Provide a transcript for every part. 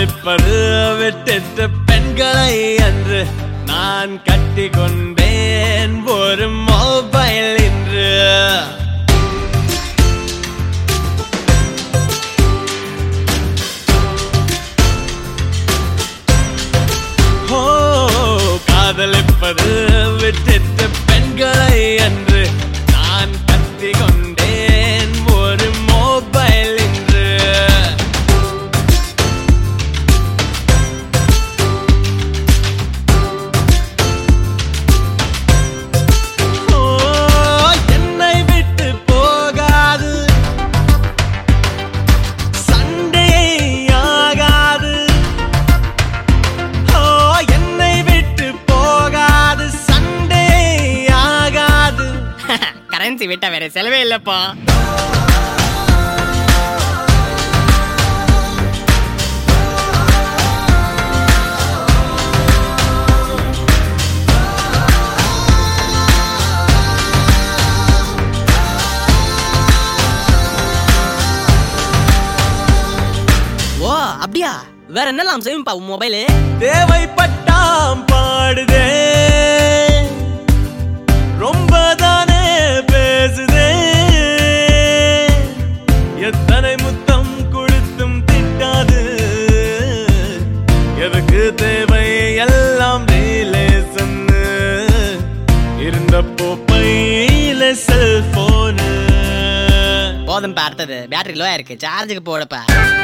காதலிப்பது விட்டு பெண்களை என்று நான் கட்டி கொண்டேன் ஒரு மொபைல் என்று. காதலிப்பது விட்டு பெண்களை என்று நான் கட்டி கொண்டேன் ஒரு மொபைல் என்று. என்னை விட்டு போகாது, சண்டே ஆகாது. என்னை விட்டு போகாது, சண்டே ஆகாது. கரன்சி விட்டா வேற செலவே இல்லப்பா. ஓ அப்படியா? வேற என்னலாம் செய்யும்பா உன் மொபைலு? தேவைப்பட்டாம் பாடுதே, ரொம்ப தானே பேசுதே. எத்தனை முத்தம் கொடுத்தும் திட்டாது, எதுக்கு தேவை எல்லாம் ரிலேஷன். இருந்தப்போ பையில செல்போனு. போதும் பார்த்தது, பேட்டரி லோயா இருக்கு, சார்ஜுக்கு போடப்பா.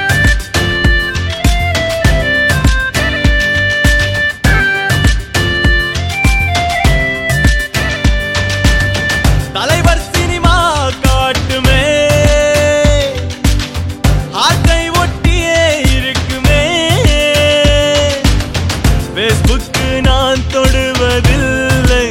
தலைவர் சினிமா காட்டுமே, ஆட்டை ஒட்டியே இருக்குமே. பேஸ்புக் நான் தொடுவதில்லை,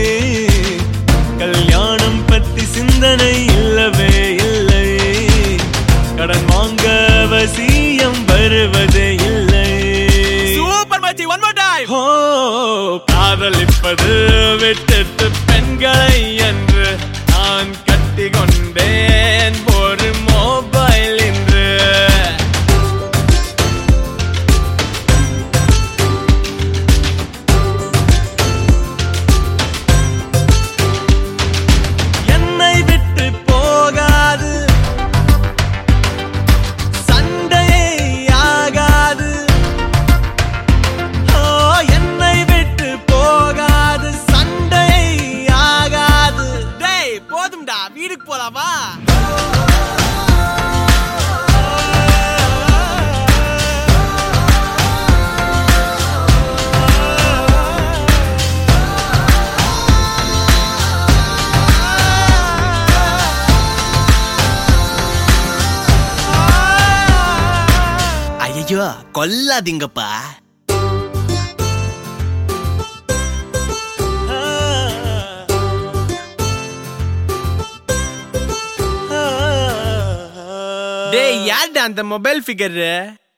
கல்யாணம் பத்தி சிந்தனை இல்லவே இல்லை. கடன் வாங்க அவசியம் வருவதே இல்லை. சூப்பர் மச்சி, ஒன் மோர் டைம். காதலிப்பது விட்டு பெண்களை என்று நான் கட்டி கொண்டேன் ஒரு மொபைல் என்று. என்னை விட்டு போகாது, சண்டே ஆகாது. என்னை விட்டு போகாது, சண்டே ஆகாது. டேய் போதும்டா, வீட்டுக்கு போலாமா? ஐயோ கொல்லாதீங்கப்பா. டேய் யார்டா அந்த மொபைல் ஃபிகர்?